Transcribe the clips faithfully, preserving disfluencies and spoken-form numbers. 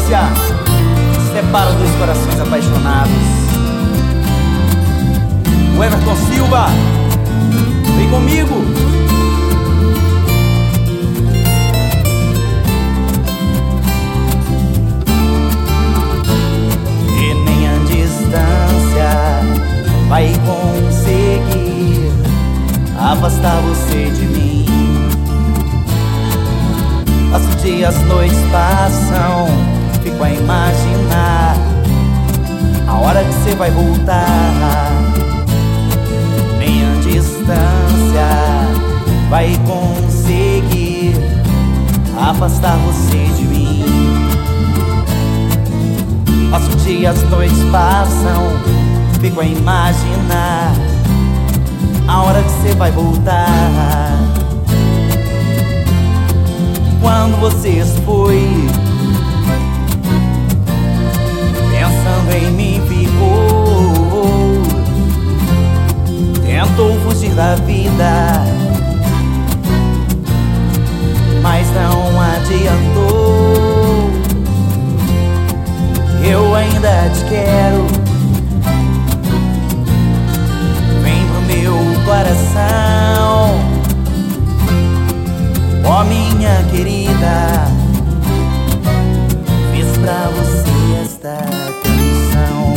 distância separa dois corações apaixonados. O Everton Silva, vem comigo. E nem a distância vai conseguir afastar você de mim. Os dias, noites passam, fico a imaginar a hora que você vai voltar. Nem a distância vai conseguir afastar você de mim. Os dias, noites passam, fico a imaginar a hora que você vai voltar. Quando você foi, pensando em mim ficou, tentou fugir da vida, mas não adiantou. Eu ainda te quero, vem pro meu coração, ó minha querida, fiz pra você esta canção.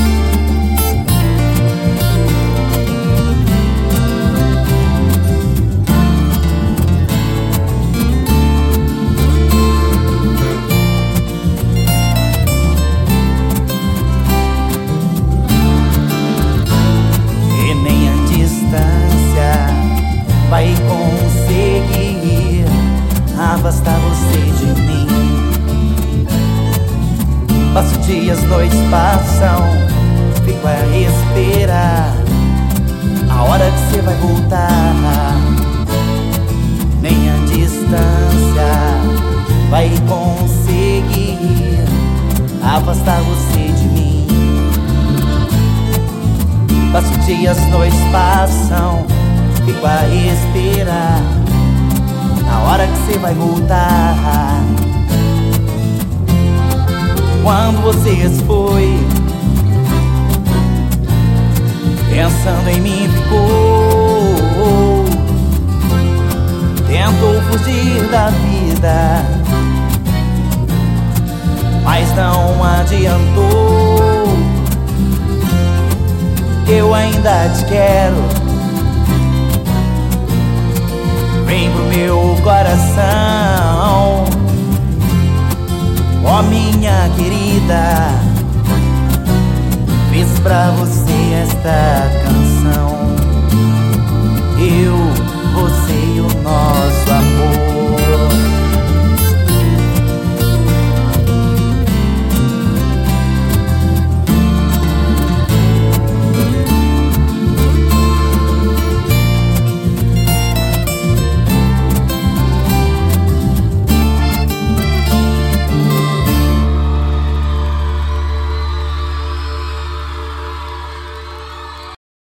E nem a distância vai conseguir afastar você de mim. Passo dias, noites passam, fico a esperar a hora que você vai voltar. Nem a distância vai conseguir afastar você de mim. Passo dias, noites passam, fico a esperar a hora que você vai voltar. Quando você foi, pensando em mim ficou, tentou fugir da vida, mas não adiantou. Eu ainda te quero, vem pro meu coração, ó minha querida, fiz pra você esta canção.